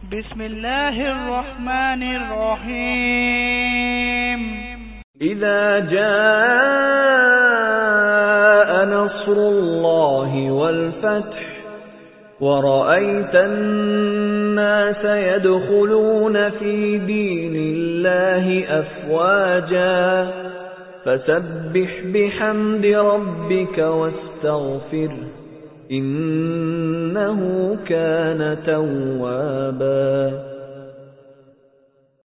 بسم الله الرحمن الرحيم إذا جاء نصر الله والفتح ورأيت الناس يدخلون في دين الله أفواجا فسبح بحمد ربك واستغفره إنه كان توابا